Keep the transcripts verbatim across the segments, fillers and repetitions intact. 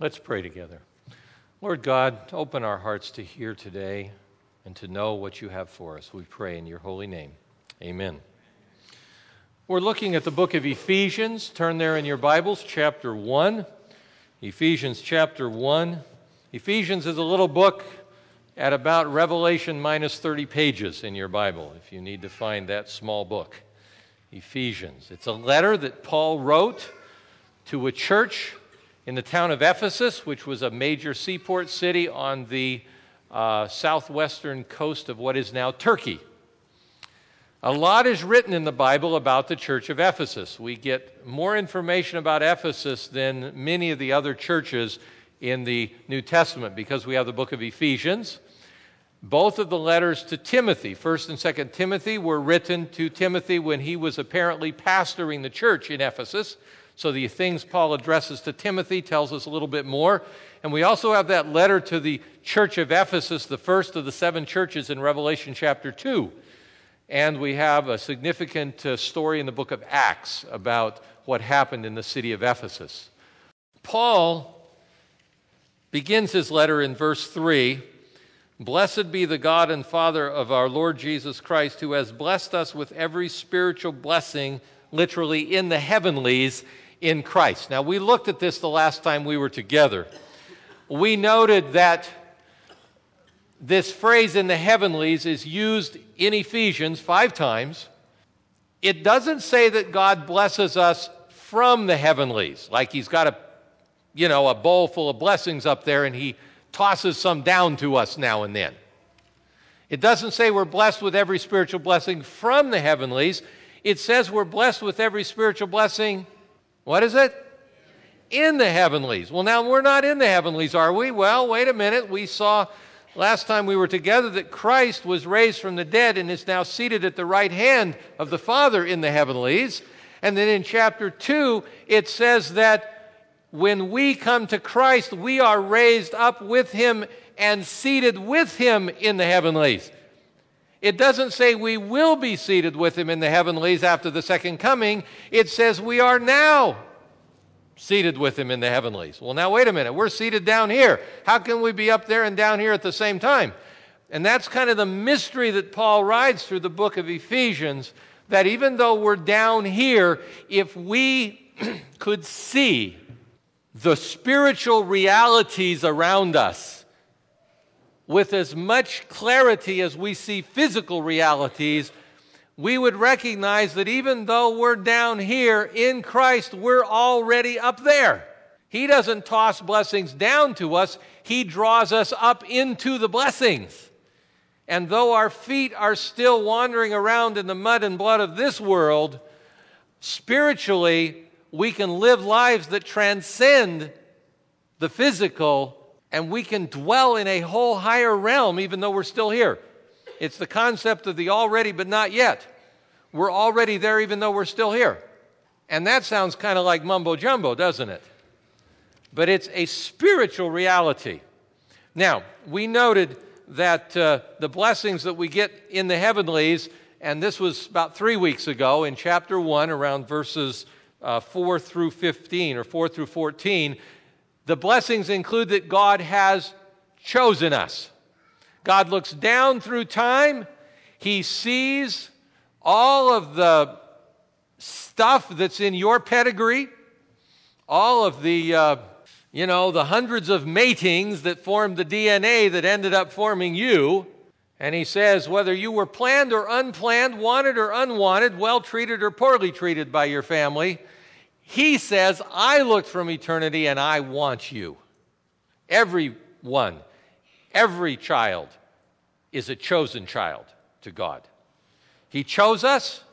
Let's pray together. Lord God, open our hearts to hear today and to know what you have for us. We pray in your holy name. Amen. We're looking at the book of Ephesians. Turn there in your Bibles, chapter one. Ephesians chapter one. Ephesians is a little book at about Revelation minus thirty pages in your Bible, if you need to find that small book. Ephesians. It's a letter that Paul wrote to a church in the town of Ephesus, which was a major seaport city on the uh, southwestern coast of what is now Turkey. A lot is written in the Bible about the church of Ephesus. We get more information about Ephesus than many of the other churches in the New Testament because we have the book of Ephesians. Both of the letters to Timothy, First and Second Timothy, were written to Timothy when he was apparently pastoring the church in Ephesus. So the things Paul addresses to Timothy tells us a little bit more. And we also have that letter to the church of Ephesus, the first of the seven churches in Revelation chapter two. And we have a significant uh, story in the book of Acts about what happened in the city of Ephesus. Paul begins his letter in verse three. Blessed be the God and Father of our Lord Jesus Christ, who has blessed us with every spiritual blessing, literally in the heavenlies, in Christ. Now, we looked at this the last time we were together. We noted that this phrase in the heavenlies is used in Ephesians five times. It doesn't say that God blesses us from the heavenlies, like he's got a, you know, a bowl full of blessings up there and he tosses some down to us now and then. It doesn't say we're blessed with every spiritual blessing from the heavenlies. It says we're blessed with every spiritual blessing. What is it? In the heavenlies. Well, now we're not in the heavenlies, are we? Well, wait a minute. We saw last time we were together that Christ was raised from the dead and is now seated at the right hand of the Father in the heavenlies. And then in chapter two, it says that when we come to Christ, we are raised up with him and seated with him in the heavenlies. It doesn't say we will be seated with him in the heavenlies after the second coming. It says we are now seated with him in the heavenlies. Well, now wait a minute. We're seated down here. How can we be up there and down here at the same time? And that's kind of the mystery that Paul rides through the book of Ephesians, that even though we're down here, if we could see the spiritual realities around us with as much clarity as we see physical realities, we would recognize that even though we're down here in Christ, we're already up there. He doesn't toss blessings down to us. He draws us up into the blessings. And though our feet are still wandering around in the mud and blood of this world, spiritually, we can live lives that transcend the physical, and we can dwell in a whole higher realm even though we're still here. It's the concept of the already but not yet. We're already there even though we're still here. And that sounds kind of like mumbo jumbo, doesn't it? But it's a spiritual reality. Now, we noted that uh, the blessings that we get in the heavenlies, and this was about three weeks ago in chapter one, around verses uh, four through fifteen or four through fourteen, the blessings include that God has chosen us. God looks down through time. He sees all of the stuff that's in your pedigree, all of the, uh, you know, the hundreds of matings that formed the D N A that ended up forming you. And he says, whether you were planned or unplanned, wanted or unwanted, well-treated or poorly treated by your family, he says, I looked from eternity and I want you. Everyone, every child is a chosen child to God. He chose us.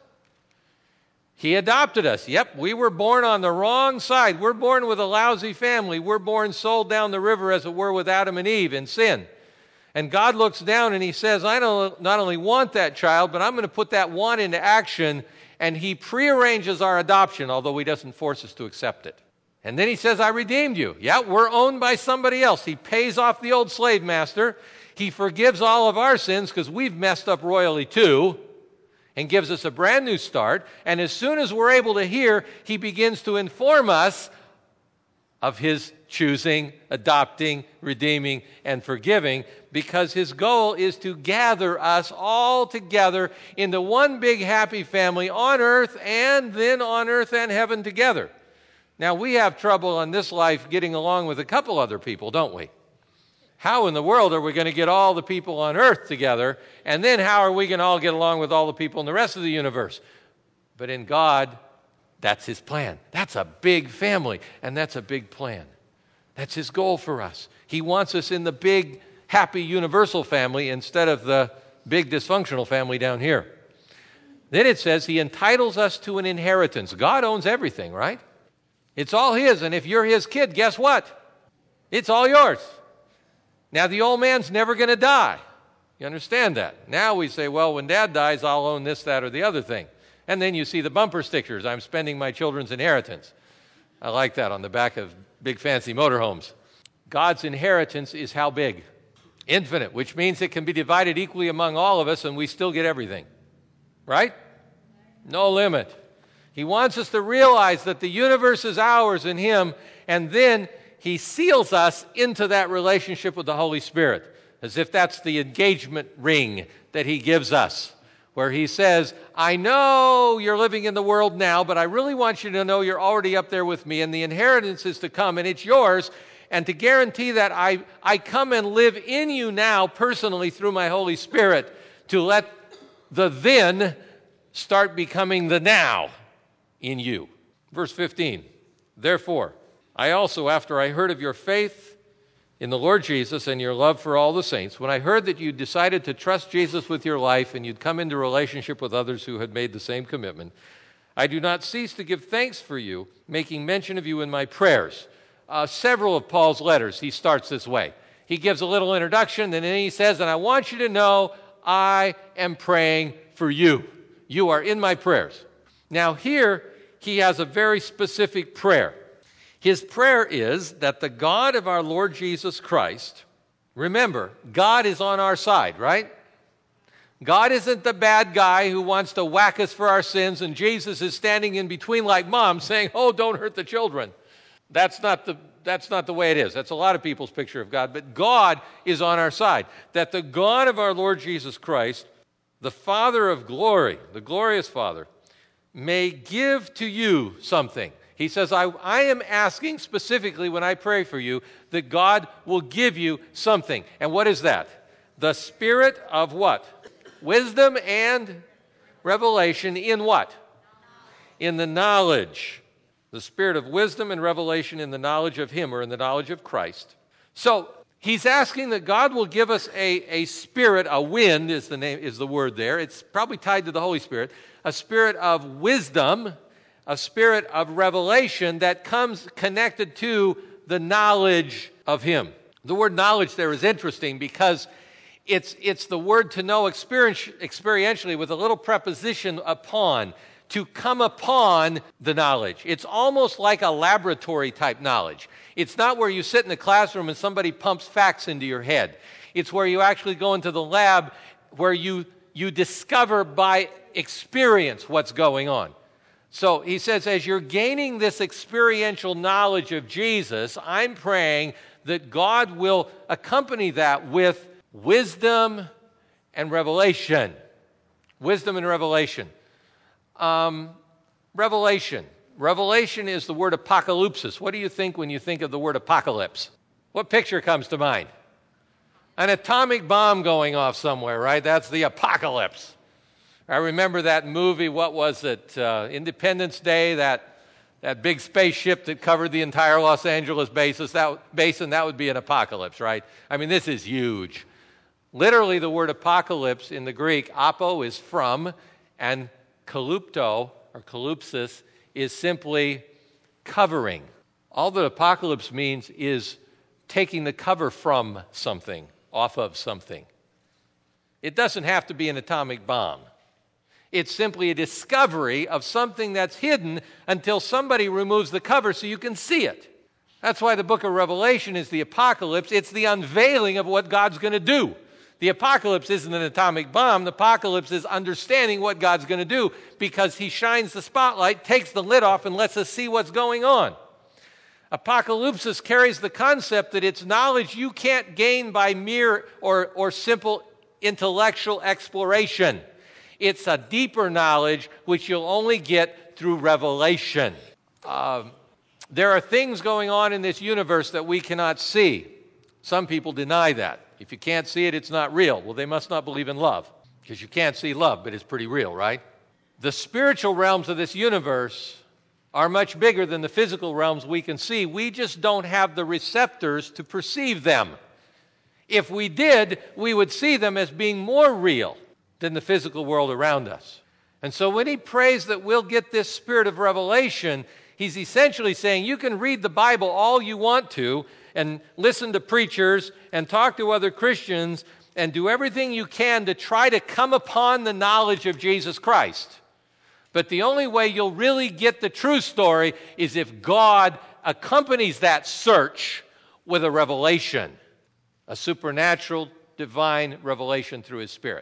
He adopted us. Yep, we were born on the wrong side. We're born with a lousy family. We're born sold down the river, as it were, with Adam and Eve in sin. And God looks down and he says, I don't not only want that child, but I'm going to put that want into action. And he prearranges our adoption, although he doesn't force us to accept it. And then he says, I redeemed you. Yeah, we're owned by somebody else. He pays off the old slave master. He forgives all of our sins because we've messed up royally too, and gives us a brand new start. And as soon as we're able to hear, he begins to inform us of his choosing, adopting, redeeming, and forgiving, because his goal is to gather us all together into one big happy family on earth, and then on earth and heaven together. Now, we have trouble in this life getting along with a couple other people, don't we? How in the world are we going to get all the people on earth together, and then how are we going to all get along with all the people in the rest of the universe? But in God, that's his plan. That's a big family, and that's a big plan. That's his goal for us. He wants us in the big, happy, universal family instead of the big, dysfunctional family down here. Then it says he entitles us to an inheritance. God owns everything, right? It's all his, and if you're his kid, guess what? It's all yours. Now, the old man's never going to die. You understand that? Now we say, well, when Dad dies, I'll own this, that, or the other thing. And then you see the bumper stickers, I'm spending my children's inheritance. I like that on the back of big fancy motorhomes. God's inheritance is how big? Infinite, which means it can be divided equally among all of us and we still get everything. Right? No limit. He wants us to realize that the universe is ours in him, and then he seals us into that relationship with the Holy Spirit, as if that's the engagement ring that he gives us, where he says, I know you're living in the world now, but I really want you to know you're already up there with me, and the inheritance is to come, and it's yours. And to guarantee that, I, I come and live in you now personally through my Holy Spirit to let the then start becoming the now in you. Verse fifteen, therefore, I also, after I heard of your faith in the Lord Jesus and your love for all the saints, when I heard that you decided to trust Jesus with your life and you'd come into relationship with others who had made the same commitment, I do not cease to give thanks for you, making mention of you in my prayers. Uh, several of Paul's letters, he starts this way. He gives a little introduction, and then he says, and I want you to know I am praying for you. You are in my prayers. Now here, he has a very specific prayer. His prayer is that the God of our Lord Jesus Christ, remember, God is on our side, right? God isn't the bad guy who wants to whack us for our sins, and Jesus is standing in between like mom saying, oh, don't hurt the children. That's not the, that's not the way it is. That's a lot of people's picture of God, but God is on our side. That the God of our Lord Jesus Christ, the Father of glory, the glorious Father, may give to you something. He says, I, I am asking specifically when I pray for you that God will give you something. And what is that? The spirit of what? Wisdom and revelation in what? In the knowledge. The spirit of wisdom and revelation in the knowledge of him, or in the knowledge of Christ. So he's asking that God will give us a, a spirit, a wind is the name, is the word there. It's probably tied to the Holy Spirit. A spirit of wisdom, a spirit of revelation that comes connected to the knowledge of him. The word knowledge there is interesting because it's, it's the word to know experience, experientially with a little preposition upon, to come upon the knowledge. It's almost like a laboratory type knowledge. It's not where you sit in the classroom and somebody pumps facts into your head. It's where you actually go into the lab where you, you discover by experience what's going on. So he says, as you're gaining this experiential knowledge of Jesus, I'm praying that God will accompany that with wisdom and revelation. Wisdom and revelation. Um, revelation. Revelation is the word apocalypsis. What do you think when you think of the word apocalypse? What picture comes to mind? An atomic bomb going off somewhere, right? That's the apocalypse. I remember that movie, what was it? Uh, Independence Day, that, that big spaceship that covered the entire Los Angeles basis, that, basin, that would be an apocalypse, right? I mean, this is huge. Literally, the word apocalypse in the Greek, apo is from, and kalupto, or kalupsis, is simply covering. All that apocalypse means is taking the cover from something, off of something. It doesn't have to be an atomic bomb. It's simply a discovery of something that's hidden until somebody removes the cover so you can see it. That's why the book of Revelation is the apocalypse. It's the unveiling of what God's going to do. The apocalypse isn't an atomic bomb. The apocalypse is understanding what God's going to do because he shines the spotlight, takes the lid off, and lets us see what's going on. Apocalypsis carries the concept that it's knowledge you can't gain by mere or, or simple intellectual exploration. It's a deeper knowledge which you'll only get through revelation. Um, there are things going on in this universe that we cannot see. Some people deny that. If you can't see it, it's not real. Well, they must not believe in love, because you can't see love, but it's pretty real, right? The spiritual realms of this universe are much bigger than the physical realms we can see. We just don't have the receptors to perceive them. If we did, we would see them as being more real than the physical world around us. And so when he prays that we'll get this spirit of revelation, he's essentially saying you can read the Bible all you want to and listen to preachers and talk to other Christians and do everything you can to try to come upon the knowledge of Jesus Christ. But the only way you'll really get the true story is if God accompanies that search with a revelation, a supernatural, divine revelation through his Spirit.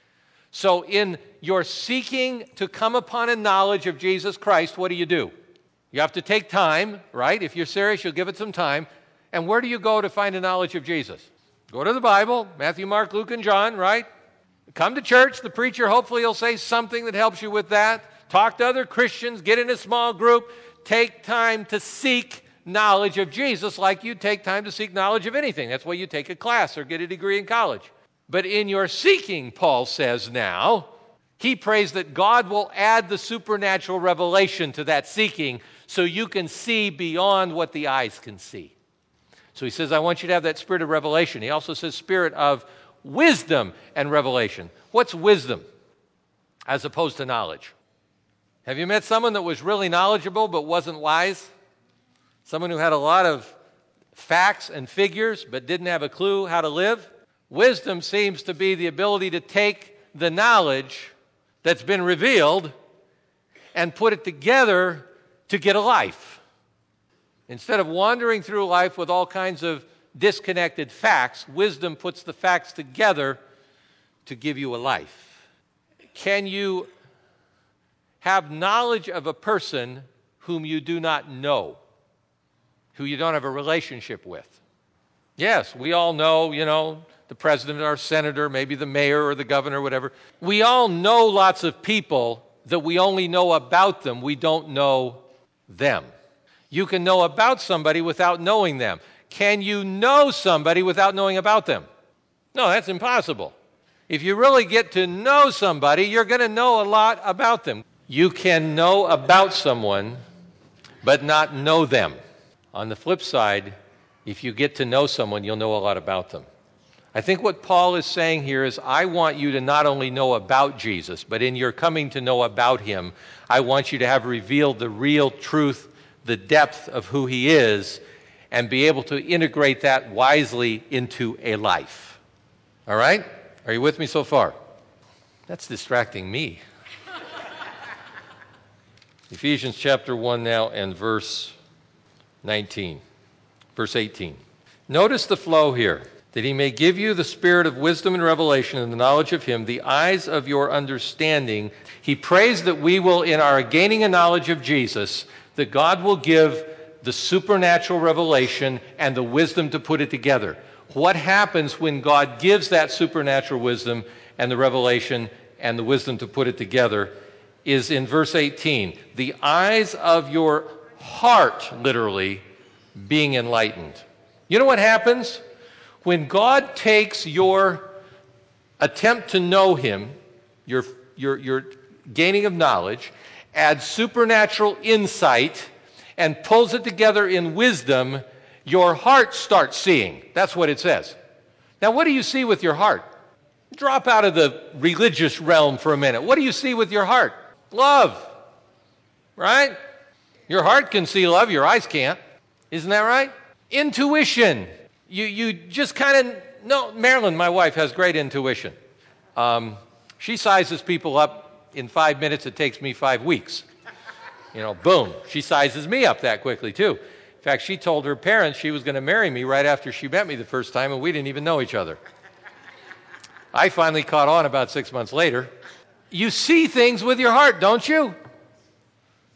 So in your seeking to come upon a knowledge of Jesus Christ, what do you do? You have to take time, right? If you're serious, you'll give it some time. And where do you go to find a knowledge of Jesus? Go to the Bible, Matthew, Mark, Luke, and John, right? Come to church. The preacher hopefully will say something that helps you with that. Talk to other Christians. Get in a small group. Take time to seek knowledge of Jesus like you take time to seek knowledge of anything. That's why you take a class or get a degree in college. But in your seeking, Paul says now, he prays that God will add the supernatural revelation to that seeking so you can see beyond what the eyes can see. So he says, I want you to have that spirit of revelation. He also says spirit of wisdom and revelation. What's wisdom as opposed to knowledge? Have you met someone that was really knowledgeable but wasn't wise? Someone who had a lot of facts and figures but didn't have a clue how to live? Wisdom seems to be the ability to take the knowledge that's been revealed and put it together to get a life. Instead of wandering through life with all kinds of disconnected facts, wisdom puts the facts together to give you a life. Can you have knowledge of a person whom you do not know, who you don't have a relationship with? Yes, we all know, you know, the president or senator, maybe the mayor or the governor, whatever. We all know lots of people that we only know about them. We don't know them. You can know about somebody without knowing them. Can you know somebody without knowing about them? No, that's impossible. If you really get to know somebody, you're going to know a lot about them. You can know about someone, but not know them. On the flip side, if you get to know someone, you'll know a lot about them. I think what Paul is saying here is, I want you to not only know about Jesus, but in your coming to know about him, I want you to have revealed the real truth, the depth of who he is, and be able to integrate that wisely into a life. All right? Are you with me so far? That's distracting me. Ephesians chapter one now and verse nineteen. Verse eighteen. Notice the flow here. That he may give you the spirit of wisdom and revelation and the knowledge of him, the eyes of your understanding. He prays that we will, in our gaining a knowledge of Jesus, that God will give the supernatural revelation and the wisdom to put it together. What happens when God gives that supernatural wisdom and the revelation and the wisdom to put it together is in verse eighteen. The eyes of your heart, literally, being enlightened. You know what happens? When God takes your attempt to know him, your, your, your gaining of knowledge, adds supernatural insight, and pulls it together in wisdom, your heart starts seeing. That's what it says. Now, what do you see with your heart? Drop out of the religious realm for a minute. What do you see with your heart? Love. Right? Your heart can see love, your eyes can't. Isn't that right? Intuition. You you just kind of know. Marilyn, my wife, has great intuition. Um, she sizes people up in five minutes. It takes me five weeks. You know, boom. She sizes me up that quickly, too. In fact, she told her parents she was going to marry me right after she met me the first time, and we didn't even know each other. I finally caught on about six months later. You see things with your heart, don't you?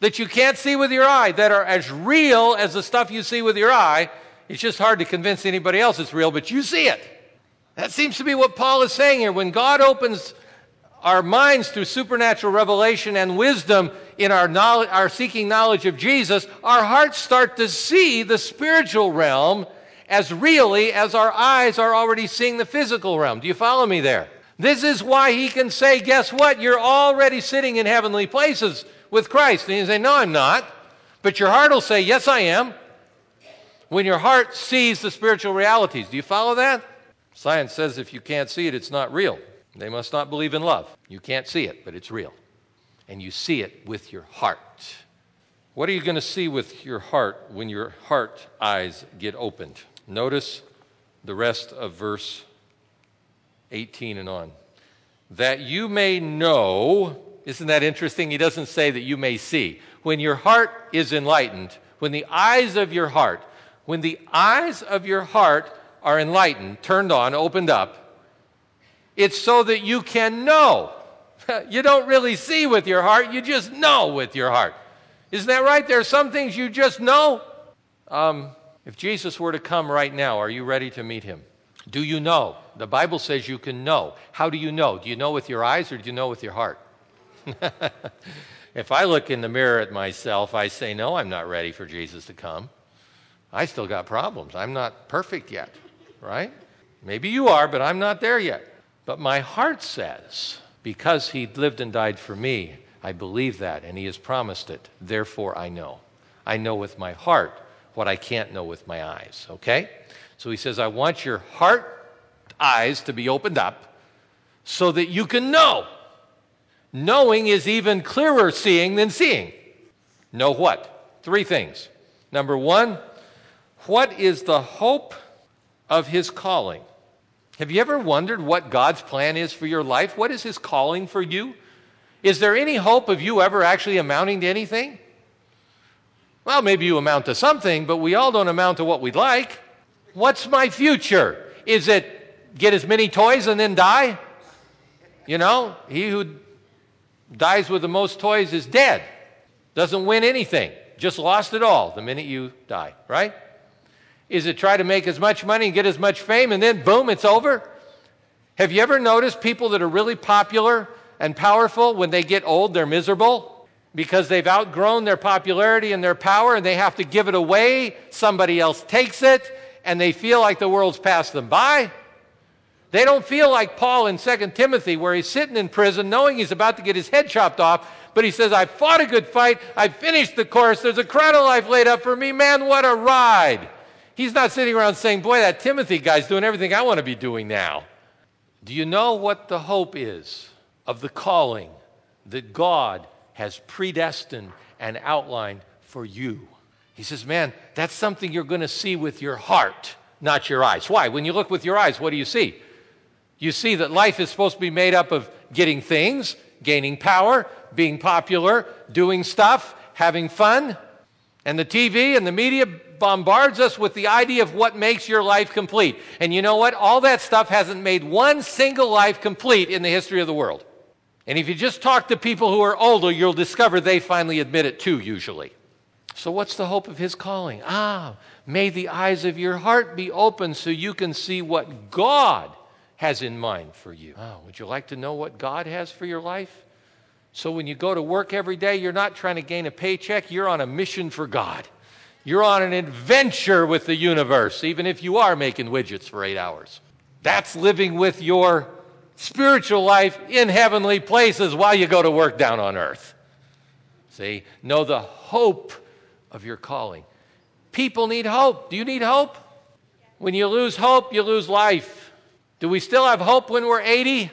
that you can't see with your eye, that are as real as the stuff you see with your eye. It's just hard to convince anybody else it's real, but you see it. That seems to be what Paul is saying here. When God opens our minds through supernatural revelation and wisdom in our knowledge, our seeking knowledge of Jesus, our hearts start to see the spiritual realm as really as our eyes are already seeing the physical realm. Do you follow me there? This is why he can say, guess what? You're already sitting in heavenly places with Christ. And you say, no, I'm not. But your heart will say, yes, I am. When your heart sees the spiritual realities. Do you follow that? Science says if you can't see it, it's not real. They must not believe in love. You can't see it, but it's real. And you see it with your heart. What are you going to see with your heart when your heart eyes get opened? Notice the rest of verse eighteen and on. That you may know, isn't that interesting? He doesn't say that you may see. When your heart is enlightened, when the eyes of your heart, when the eyes of your heart are enlightened, turned on, opened up, it's so that you can know. You don't really see with your heart, you just know with your heart. Isn't that right? There are some things you just know. Um, if Jesus were to come right now, are you ready to meet him? Do you know? The Bible says you can know. How do you know? Do you know with your eyes or do you know with your heart? If I look in the mirror at myself, I say, no, I'm not ready for Jesus to come. I still got problems. I'm not perfect yet, right? Maybe you are, but I'm not there yet. But my heart says, because he lived and died for me, I believe that, and he has promised it. Therefore, I know. I know with my heart what I can't know with my eyes, okay? So he says, I want your heart eyes to be opened up so that you can know. Knowing is even clearer seeing than seeing. Know what? Three things. Number one, what is the hope of his calling? Have you ever wondered what God's plan is for your life? What is his calling for you? Is there any hope of you ever actually amounting to anything? Well, maybe you amount to something, but we all don't amount to what we'd like. What's my future? Is it get as many toys and then die? You know, he who dies with the most toys is dead. Doesn't win anything. Just lost it all the minute you die, right? Is it try to make as much money and get as much fame and then boom, it's over? Have you ever noticed people that are really popular and powerful, when they get old, they're miserable? Because they've outgrown their popularity and their power and they have to give it away. Somebody else takes it and they feel like the world's passed them by. They don't feel like Paul in Second Timothy, where he's sitting in prison knowing he's about to get his head chopped off, but he says, I fought a good fight, I finished the course, there's a crown of life laid up for me, man, what a ride. He's not sitting around saying, boy, that Timothy guy's doing everything I want to be doing now. Do you know what the hope is of the calling that God has predestined and outlined for you? He says, man, that's something you're going to see with your heart, not your eyes. Why? When you look with your eyes, what do you see? You see that life is supposed to be made up of getting things, gaining power, being popular, doing stuff, having fun. And the T V and the media bombards us with the idea of what makes your life complete. And you know what? All that stuff hasn't made one single life complete in the history of the world. And if you just talk to people who are older, you'll discover they finally admit it too, usually. So what's the hope of his calling? Ah, may the eyes of your heart be open so you can see what God has in mind for you. Oh, would you like to know what God has for your life? So when you go to work every day, you're not trying to gain a paycheck. You're on a mission for God. You're on an adventure with the universe, even if you are making widgets for eight hours. That's living with your spiritual life in heavenly places while you go to work down on earth. See, know the hope of your calling. People need hope. Do you need hope? When you lose hope, you lose life. Do we still have hope when we're eighty?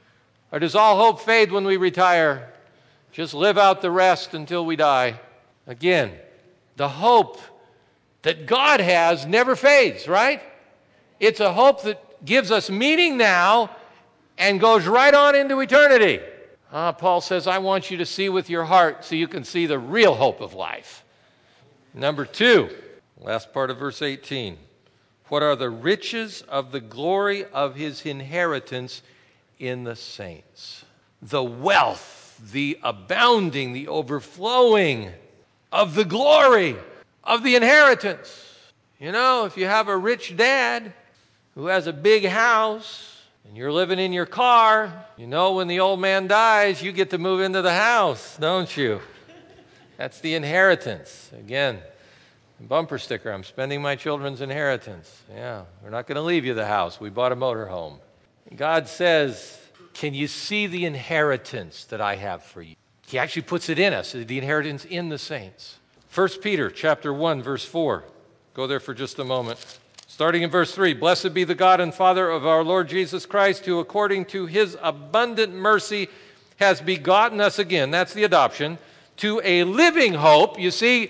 Or does all hope fade when we retire? Just live out the rest until we die. Again, the hope that God has never fades, right? It's a hope that gives us meaning now and goes right on into eternity. Ah, Paul says, I want you to see with your heart so you can see the real hope of life. Number two, last part of verse eighteen. What are the riches of the glory of his inheritance in the saints? The wealth, the abounding, the overflowing of the glory of the inheritance. You know, if you have a rich dad who has a big house and you're living in your car, you know when the old man dies, you get to move into the house, don't you? That's the inheritance. Again, bumper sticker, I'm spending my children's inheritance. Yeah, we're not going to leave you the house. We bought a motorhome. God says, can you see the inheritance that I have for you? He actually puts it in us, the inheritance in the saints. First Peter chapter one, verse four. Go there for just a moment. Starting in verse three, blessed be the God and Father of our Lord Jesus Christ, who according to his abundant mercy has begotten us again, that's the adoption, to a living hope. You see,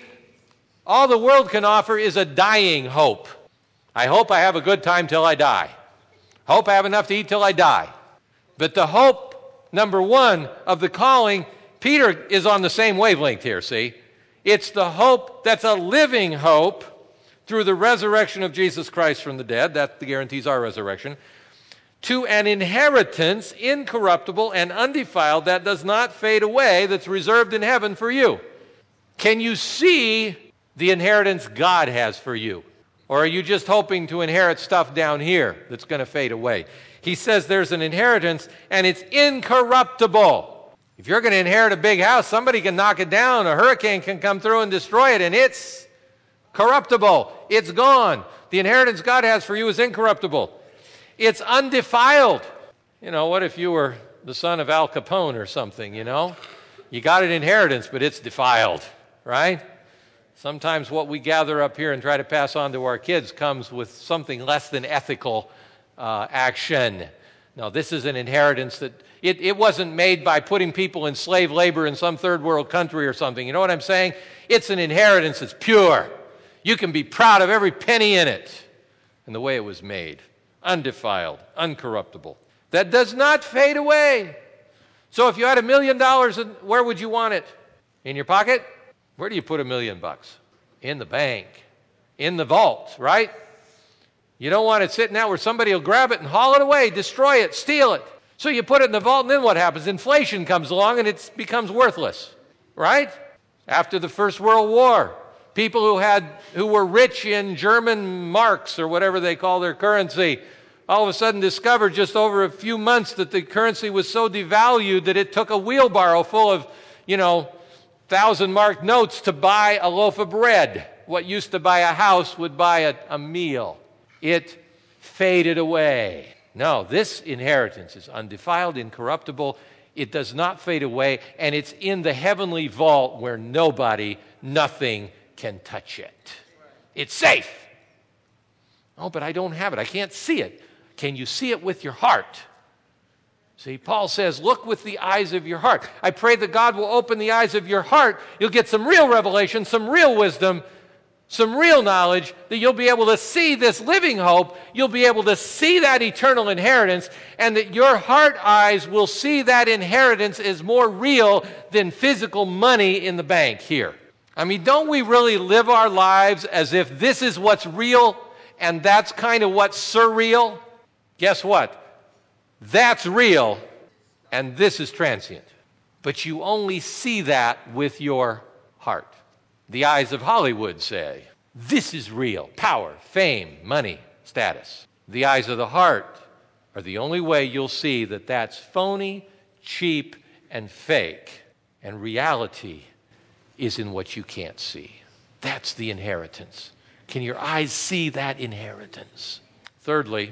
all the world can offer is a dying hope. I hope I have a good time till I die. Hope I have enough to eat till I die. But the hope, number one, of the calling, Peter is on the same wavelength here, see? It's the hope that's a living hope through the resurrection of Jesus Christ from the dead. That guarantees our resurrection. To an inheritance incorruptible and undefiled that does not fade away, that's reserved in heaven for you. Can you see the inheritance God has for you? Or are you just hoping to inherit stuff down here that's going to fade away? He says there's an inheritance and it's incorruptible. If you're going to inherit a big house, somebody can knock it down, a hurricane can come through and destroy it, and it's corruptible. It's gone. The inheritance God has for you is incorruptible. It's undefiled. You know, what if you were the son of Al Capone or something, you know? You got an inheritance, but it's defiled, right? Sometimes what we gather up here and try to pass on to our kids comes with something less than ethical uh, action. No, this is an inheritance that it, it wasn't made by putting people in slave labor in some third world country or something. You know what I'm saying? It's an inheritance that's pure. You can be proud of every penny in it and the way it was made. Undefiled, uncorruptible. That does not fade away. So if you had a million dollars, where would you want it? In your pocket? Where do you put a million bucks? In the bank. In the vault, right? You don't want it sitting out where somebody will grab it and haul it away, destroy it, steal it. So you put it in the vault, and then what happens? Inflation comes along and it becomes worthless, right? After the First World War, people who had who were rich in German marks or whatever they call their currency, all of a sudden discovered just over a few months that the currency was so devalued that it took a wheelbarrow full of, you know, thousand mark notes to buy a loaf of bread. What used to buy a house would buy a, a meal. It faded away. No, this inheritance is undefiled, incorruptible. It does not fade away, and it's in the heavenly vault where nobody, nothing can touch it. It's safe. Oh, but I don't have it. I can't see it. Can you see it with your heart? See, Paul says, look with the eyes of your heart. I pray that God will open the eyes of your heart. You'll get some real revelation, some real wisdom, some real knowledge, that you'll be able to see this living hope. You'll be able to see that eternal inheritance, and that your heart eyes will see that inheritance as more real than physical money in the bank here. I mean, don't we really live our lives as if this is what's real and that's kind of what's surreal? Guess what? That's real, and this is transient. But you only see that with your heart. The eyes of Hollywood say, this is real. Power, fame, money, status. The eyes of the heart are the only way you'll see that that's phony, cheap, and fake. And reality is in what you can't see. That's the inheritance. Can your eyes see that inheritance? Thirdly,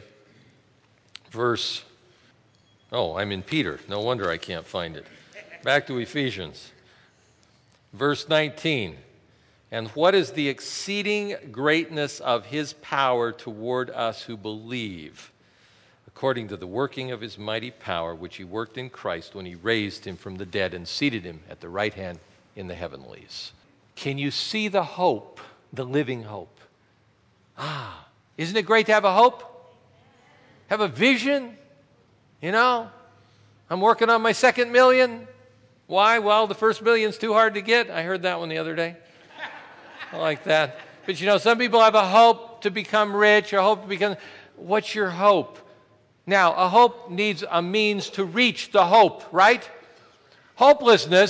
verse Oh, I'm in Peter. No wonder I can't find it. Back to Ephesians. Verse nineteen. And what is the exceeding greatness of his power toward us who believe, according to the working of his mighty power, which he worked in Christ when he raised him from the dead and seated him at the right hand in the heavenlies? Can you see the hope, the living hope? Ah, isn't it great to have a hope? Have a vision? You know, I'm working on my second million. Why? Well, the first million's too hard to get. I heard that one the other day. I like that. But you know, some people have a hope to become rich, or hope to become... What's your hope? Now, a hope needs a means to reach the hope, right? Hopelessness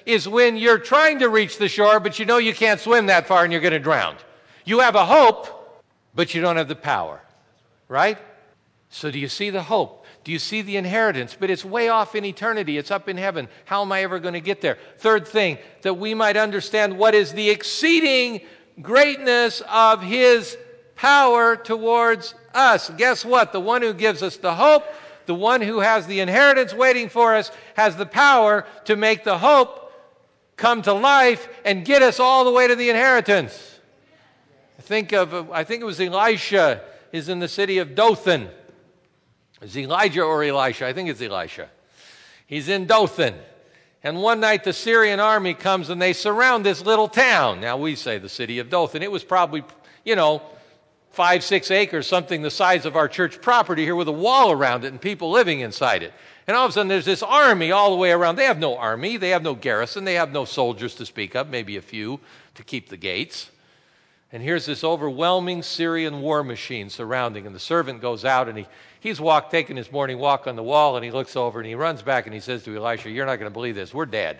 is when you're trying to reach the shore, but you know you can't swim that far and you're going to drown. You have a hope, but you don't have the power, right? So do you see the hope? Do you see the inheritance? But it's way off in eternity. It's up in heaven. How am I ever going to get there? Third thing, that we might understand what is the exceeding greatness of his power towards us. Guess what? The one who gives us the hope, the one who has the inheritance waiting for us, has the power to make the hope come to life and get us all the way to the inheritance. I think of, I think it was Elisha is in the city of Dothan. Is Elijah or Elisha? I think it's Elisha. He's in Dothan. And one night the Syrian army comes and they surround this little town. Now we say the city of Dothan. It was probably, you know, five, six acres, something the size of our church property here with a wall around it and people living inside it. And all of a sudden there's this army all the way around. They have no army. They have no garrison. They have no soldiers to speak of, maybe a few to keep the gates. And here's this overwhelming Syrian war machine surrounding. And the servant goes out and he, he's walk, taking his morning walk on the wall, and he looks over and he runs back and he says to Elisha, "You're not going to believe this. We're dead."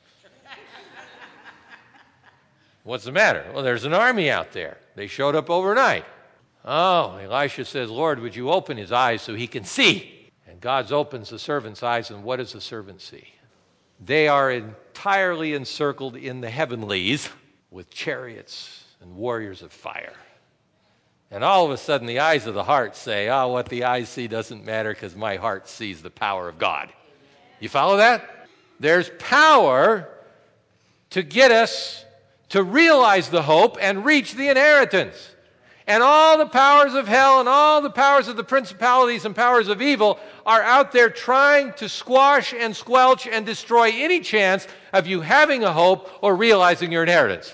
"What's the matter?" "Well, there's an army out there. They showed up overnight." "Oh," Elisha says, "Lord, would you open his eyes so he can see?" And God opens the servant's eyes, and what does the servant see? They are entirely encircled in the heavenlies with chariots and warriors of fire. And all of a sudden, the eyes of the heart say, "Oh, what the eyes see doesn't matter because my heart sees the power of God." You follow that? There's power to get us to realize the hope and reach the inheritance. And all the powers of hell and all the powers of the principalities and powers of evil are out there trying to squash and squelch and destroy any chance of you having a hope or realizing your inheritance.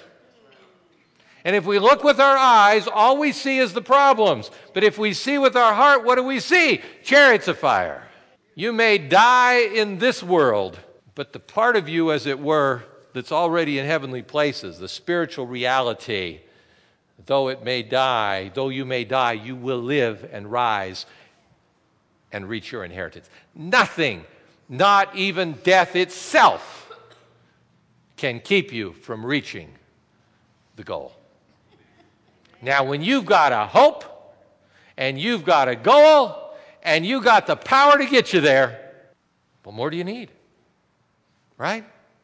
And if we look with our eyes, all we see is the problems. But if we see with our heart, what do we see? Chariots of fire. You may die in this world, but the part of you, as it were, that's already in heavenly places, the spiritual reality, though it may die, though you may die, you will live and rise and reach your inheritance. Nothing, not even death itself, can keep you from reaching the goal. Now, when you've got a hope and you've got a goal and you've got the power to get you there, what more do you need? Right?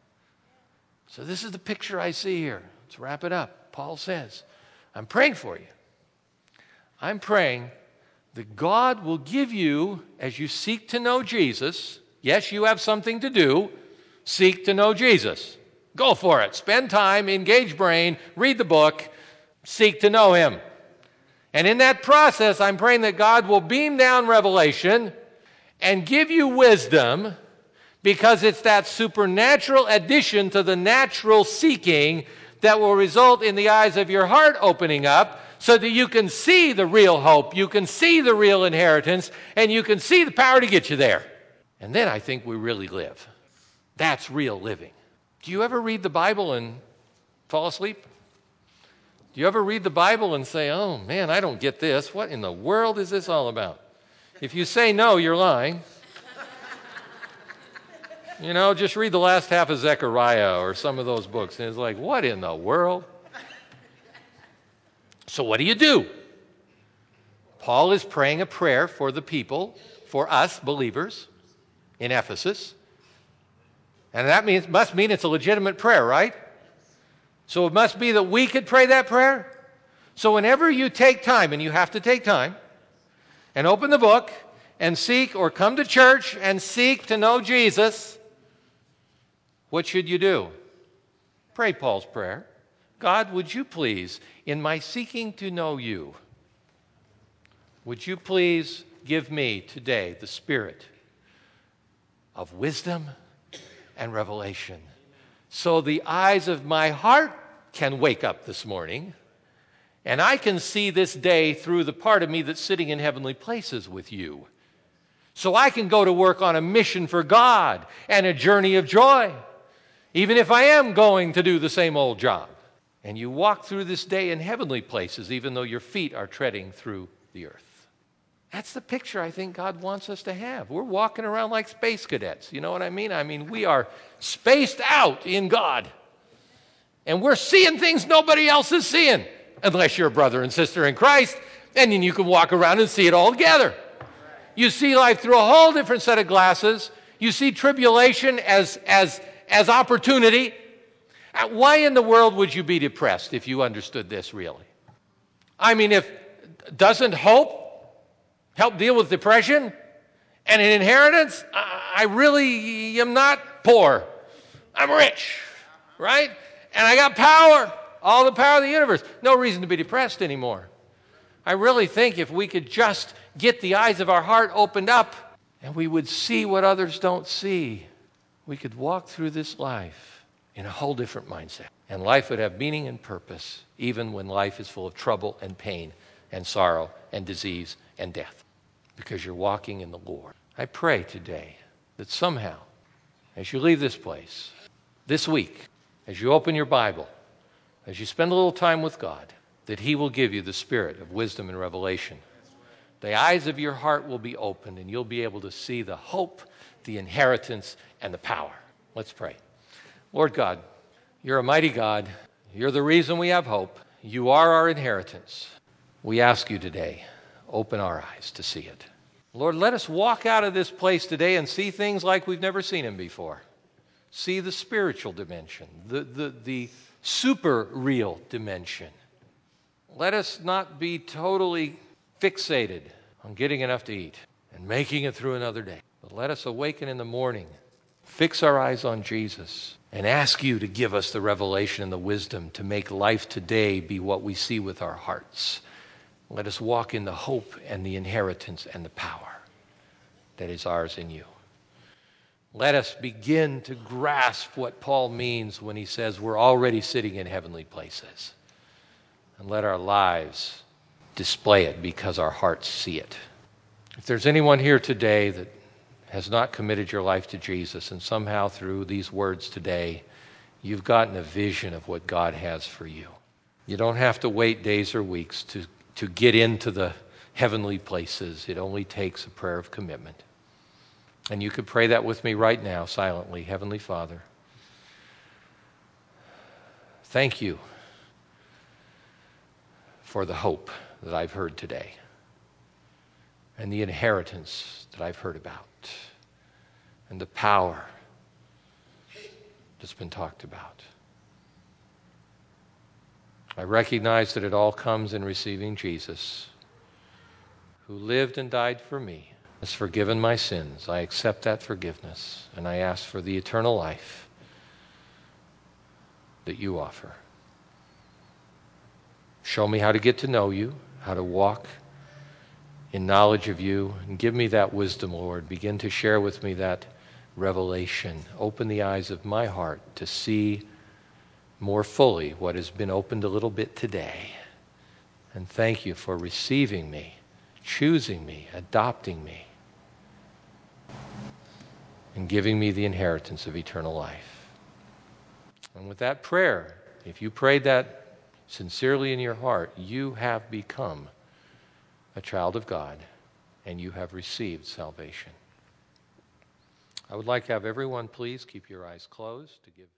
So this is the picture I see here. Let's wrap it up. Paul says, I'm praying for you. I'm praying that God will give you, as you seek to know Jesus, yes, you have something to do, seek to know Jesus. Go for it. Spend time, engage brain, read the book, seek to know him. And in that process, I'm praying that God will beam down revelation and give you wisdom, because it's that supernatural addition to the natural seeking that will result in the eyes of your heart opening up so that you can see the real hope, you can see the real inheritance, and you can see the power to get you there. And then I think we really live. That's real living. Do you ever read the Bible and fall asleep? Do you ever read the Bible and say, "Oh man, I don't get this. What in the world is this all about?" If you say no, you're lying. You know, just read the last half of Zechariah or some of those books, and it's like, what in the world? So what do you do? Paul is praying a prayer for the people, for us believers in Ephesus. And that means must mean it's a legitimate prayer, right? So it must be that we could pray that prayer. So whenever you take time, and you have to take time, and open the book and seek, or come to church and seek to know Jesus, what should you do? Pray Paul's prayer. God, would you please, in my seeking to know you, would you please give me today the spirit of wisdom and revelation, so the eyes of my heart can wake up this morning, and I can see this day through the part of me that's sitting in heavenly places with you. So I can go to work on a mission for God and a journey of joy, even if I am going to do the same old job. And you walk through this day in heavenly places, even though your feet are treading through the earth. That's the picture I think God wants us to have. We're walking around like space cadets. You know what I mean? I mean, we are spaced out in God. And we're seeing things nobody else is seeing, unless you're a brother and sister in Christ, and then you can walk around and see it all together. You see life through a whole different set of glasses. You see tribulation as, as, as opportunity. Uh, Why in the world would you be depressed if you understood this really? I mean, if doesn't hope help deal with depression and an inheritance? I, I really am not poor. I'm rich, right? And I got power, all the power of the universe. No reason to be depressed anymore. I really think if we could just get the eyes of our heart opened up and we would see what others don't see, we could walk through this life in a whole different mindset. And life would have meaning and purpose, even when life is full of trouble and pain and sorrow and disease and death, because you're walking in the Lord. I pray today that somehow, as you leave this place, this week, as you open your Bible, as you spend a little time with God, that He will give you the spirit of wisdom and revelation. The eyes of your heart will be opened, and you'll be able to see the hope, the inheritance, and the power. Let's pray. Lord God, you're a mighty God. You're the reason we have hope. You are our inheritance. We ask you today, open our eyes to see it. Lord, let us walk out of this place today and see things like we've never seen them before. See the spiritual dimension, the, the, the super real dimension. Let us not be totally fixated on getting enough to eat and making it through another day. But let us awaken in the morning, fix our eyes on Jesus, and ask you to give us the revelation and the wisdom to make life today be what we see with our hearts. Let us walk in the hope and the inheritance and the power that is ours in you. Let us begin to grasp what Paul means when he says we're already sitting in heavenly places. And let our lives display it because our hearts see it. If there's anyone here today that has not committed your life to Jesus, and somehow through these words today, you've gotten a vision of what God has for you. You don't have to wait days or weeks to, to get into the heavenly places. It only takes a prayer of commitment. And you could pray that with me right now, silently. Heavenly Father, thank you for the hope that I've heard today and the inheritance that I've heard about and the power that's been talked about. I recognize that it all comes in receiving Jesus, who lived and died for me, has forgiven my sins. I accept that forgiveness, and I ask for the eternal life that you offer. Show me how to get to know you, how to walk in knowledge of you, and give me that wisdom, Lord. Begin to share with me that revelation. Open the eyes of my heart to see more fully what has been opened a little bit today. And thank you for receiving me, choosing me, adopting me, and giving me the inheritance of eternal life. And with that prayer, if you prayed that sincerely in your heart, you have become a child of God, and you have received salvation. I would like to have everyone please keep your eyes closed to give